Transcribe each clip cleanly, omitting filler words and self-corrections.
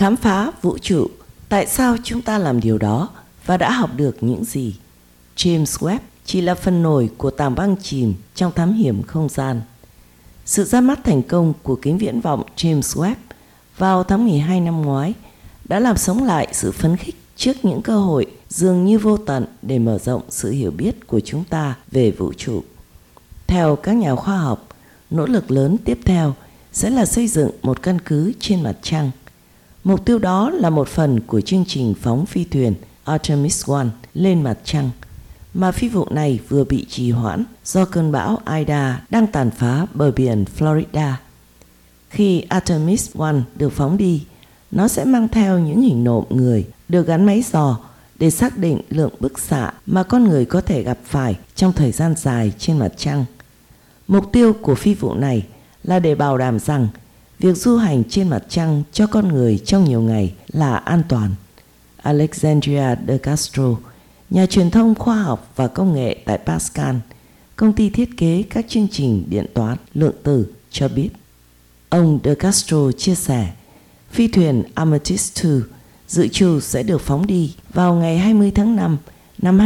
Khám phá vũ trụ, tại sao chúng ta làm điều đó và đã học được những gì? James Webb chỉ là phần nổi của tảng băng chìm trong thám hiểm không gian. Sự ra mắt thành công của kính viễn vọng James Webb vào tháng 12 năm ngoái đã làm sống lại sự phấn khích trước những cơ hội dường như vô tận để mở rộng sự hiểu biết của chúng ta về vũ trụ. Theo các nhà khoa học, nỗ lực lớn tiếp theo sẽ là xây dựng một căn cứ trên mặt trăng. Mục tiêu đó là một phần của chương trình phóng phi thuyền Artemis 1 lên mặt trăng, mà phi vụ này vừa bị trì hoãn do cơn bão Ida đang tàn phá bờ biển Florida. Khi Artemis 1 được phóng đi, nó sẽ mang theo những hình nộm người được gắn máy dò để xác định lượng bức xạ mà con người có thể gặp phải trong thời gian dài trên mặt trăng. Mục tiêu của phi vụ này là để bảo đảm rằng việc du hành trên mặt trăng cho con người trong nhiều ngày là an toàn. Alexandria De Castro, nhà truyền thông khoa học và công nghệ tại Pascal, công ty thiết kế các chương trình điện toán lượng tử, cho biết. Ông De Castro chia sẻ, phi thuyền Amethyst 2 dự trù sẽ được phóng đi vào ngày 20 tháng 5 năm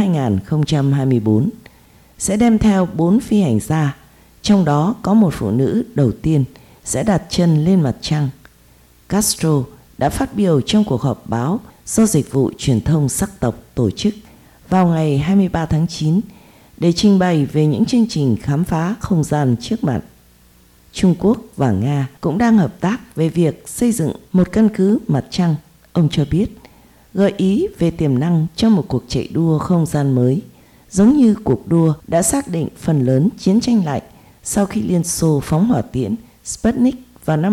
2024, sẽ đem theo 4 phi hành gia, trong đó có một phụ nữ đầu tiên sẽ đặt chân lên mặt trăng. Castro đã phát biểu trong cuộc họp báo do Dịch vụ Truyền thông Sắc tộc tổ chức vào ngày 23 tháng 9 để trình bày về những chương trình khám phá không gian trước mặt. Trung Quốc và Nga cũng đang hợp tác về việc xây dựng một căn cứ mặt trăng, ông cho biết, gợi ý về tiềm năng cho một cuộc chạy đua không gian mới, giống như cuộc đua đã xác định phần lớn chiến tranh lạnh sau khi Liên Xô phóng hỏa tiễn Sputnik vào năm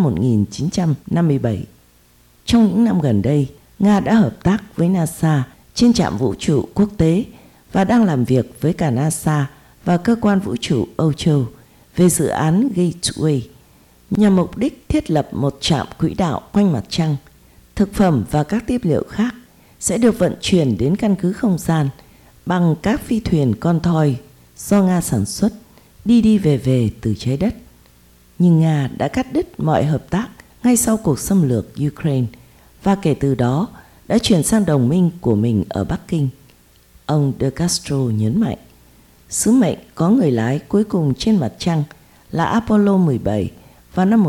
1957. Trong những năm gần đây, Nga đã hợp tác với NASA trên trạm vũ trụ quốc tế và đang làm việc với cả NASA và cơ quan vũ trụ Âu Châu về dự án Gateway nhằm mục đích thiết lập một trạm quỹ đạo quanh mặt trăng. Thực phẩm và các tiếp liệu khác sẽ được vận chuyển đến căn cứ không gian bằng các phi thuyền con thoi do Nga sản xuất, đi về từ trái đất. Nhưng Nga đã cắt đứt mọi hợp tác ngay sau cuộc xâm lược Ukraine và kể từ đó đã chuyển sang đồng minh của mình ở Bắc Kinh. Ông De Castro nhấn mạnh, sứ mệnh có người lái cuối cùng trên mặt trăng là Apollo 17 vào năm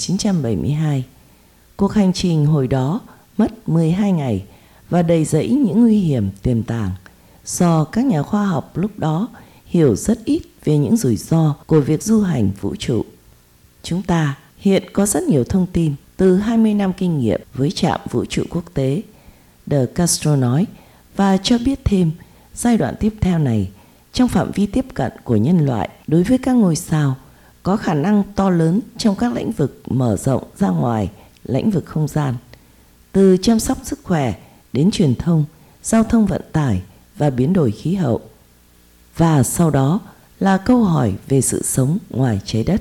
1972. Cuộc hành trình hồi đó mất 12 ngày và đầy rẫy những nguy hiểm tiềm tàng do các nhà khoa học lúc đó hiểu rất ít về những rủi ro của việc du hành vũ trụ. Chúng ta hiện có rất nhiều thông tin từ 20 năm kinh nghiệm với trạm vũ trụ quốc tế, De Castro nói, và cho biết thêm giai đoạn tiếp theo này trong phạm vi tiếp cận của nhân loại đối với các ngôi sao có khả năng to lớn trong các lĩnh vực mở rộng ra ngoài lĩnh vực không gian, từ chăm sóc sức khỏe đến truyền thông, giao thông vận tải và biến đổi khí hậu. Và sau đó là câu hỏi về sự sống ngoài trái đất.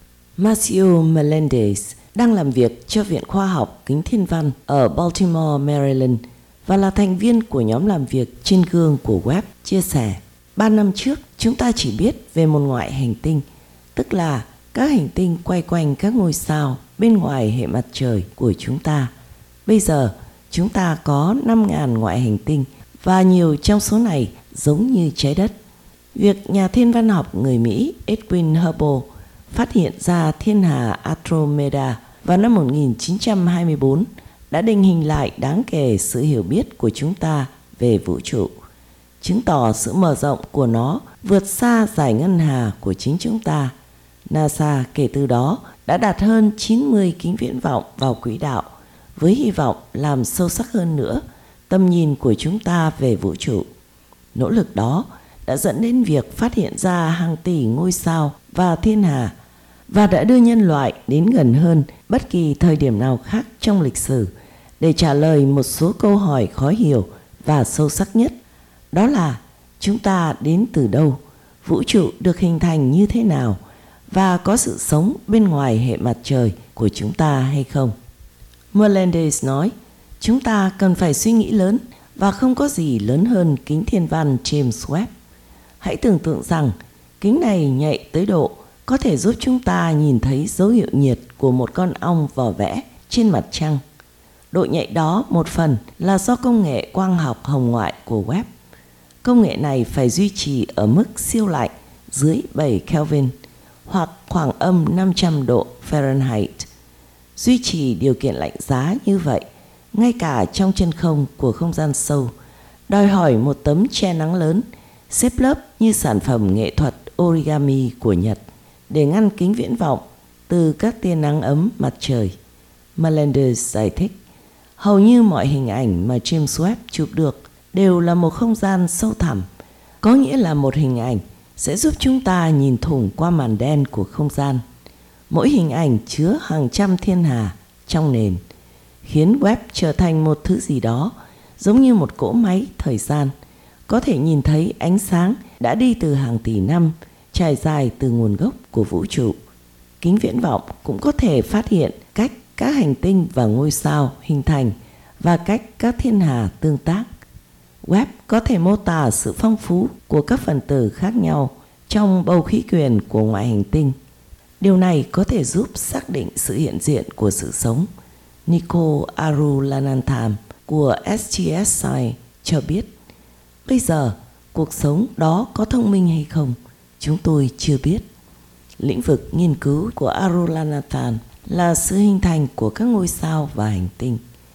Matthew Melendez đang làm việc cho Viện Khoa học Kính Thiên Văn ở Baltimore, Maryland và là thành viên của nhóm làm việc trên gương của Webb, chia sẻ, 3 năm trước chúng ta chỉ biết về một ngoại hành tinh, tức là các hành tinh quay quanh các ngôi sao bên ngoài hệ mặt trời của chúng ta. Bây giờ chúng ta có 5.000 ngoại hành tinh và nhiều trong số này giống như trái đất. Việc nhà thiên văn học người Mỹ Edwin Hubble phát hiện ra thiên hà Andromeda vào năm 1924 đã định hình lại đáng kể sự hiểu biết của chúng ta về vũ trụ, chứng tỏ sự mở rộng của nó vượt xa dải ngân hà của chính chúng ta. NASA kể từ đó đã đặt hơn 90 kính viễn vọng vào quỹ đạo với hy vọng làm sâu sắc hơn nữa tầm nhìn của chúng ta về vũ trụ. Nỗ lực đó đã dẫn đến việc phát hiện ra hàng tỷ ngôi sao và thiên hà và đã đưa nhân loại đến gần hơn bất kỳ thời điểm nào khác trong lịch sử để trả lời một số câu hỏi khó hiểu và sâu sắc nhất. Đó là chúng ta đến từ đâu, vũ trụ được hình thành như thế nào và có sự sống bên ngoài hệ mặt trời của chúng ta hay không. Melendez nói, chúng ta cần phải suy nghĩ lớn và không có gì lớn hơn kính thiên văn James Webb. Hãy tưởng tượng rằng kính này nhạy tới độ có thể giúp chúng ta nhìn thấy dấu hiệu nhiệt của một con ong vỏ vẽ trên mặt trăng. Độ nhạy đó một phần là do công nghệ quang học hồng ngoại của web. Công nghệ này phải duy trì ở mức siêu lạnh dưới 7 Kelvin hoặc khoảng âm 500 độ Fahrenheit. Duy trì điều kiện lạnh giá như vậy, ngay cả trong chân không của không gian sâu, đòi hỏi một tấm che nắng lớn, xếp lớp như sản phẩm nghệ thuật origami của Nhật để ngăn kính viễn vọng từ các tia nắng ấm mặt trời. Melendez giải thích, hầu như mọi hình ảnh mà James Webb chụp được đều là một không gian sâu thẳm, có nghĩa là một hình ảnh sẽ giúp chúng ta nhìn thủng qua màn đen của không gian. Mỗi hình ảnh chứa hàng trăm thiên hà trong nền, khiến web trở thành một thứ gì đó giống như một cỗ máy thời gian, có thể nhìn thấy ánh sáng đã đi từ hàng tỷ năm, trải dài từ nguồn gốc của vũ trụ. Kính viễn vọng cũng có thể phát hiện cách các hành tinh và ngôi sao hình thành và cách các thiên hà tương tác. Webb có thể mô tả sự phong phú của các phần tử khác nhau trong bầu khí quyển của ngoại hành tinh. Điều này có thể giúp xác định sự hiện diện của sự sống. Nico Arulanantham của STS Science cho biết, bây giờ cuộc sống đó có thông minh hay không, chúng tôi chưa biết. Lĩnh vực nghiên cứu của Arulanantham là sự hình thành của các ngôi sao và hành tinh.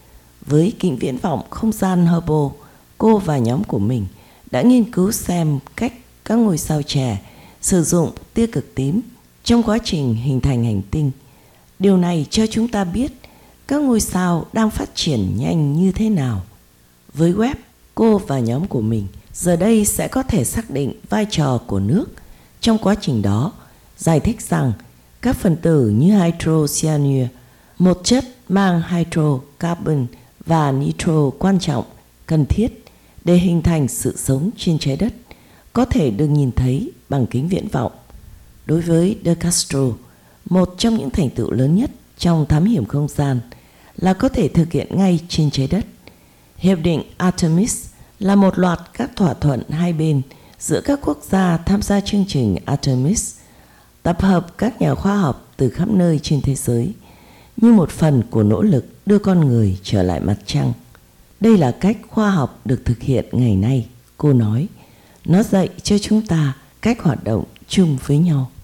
Với kính viễn vọng không gian Hubble, cô và nhóm của mình đã nghiên cứu xem cách các ngôi sao trẻ sử dụng tia cực tím trong quá trình hình thành hành tinh. Điều này cho chúng ta biết các ngôi sao đang phát triển nhanh như thế nào. Với Webb, cô và nhóm của mình giờ đây sẽ có thể xác định vai trò của nước trong quá trình đó, giải thích rằng các phần tử như hydrocyanure, một chất mang hydrocarbon và nitro quan trọng, cần thiết để hình thành sự sống trên trái đất, có thể được nhìn thấy bằng kính viễn vọng. Đối với De Castro, một trong những thành tựu lớn nhất trong thám hiểm không gian là có thể thực hiện ngay trên trái đất. Hiệp định Artemis là một loạt các thỏa thuận hai bên giữa các quốc gia tham gia chương trình Artemis, tập hợp các nhà khoa học từ khắp nơi trên thế giới như một phần của nỗ lực đưa con người trở lại mặt trăng. Đây là cách khoa học được thực hiện ngày nay, cô nói. Nó dạy cho chúng ta cách hoạt động chung với nhau.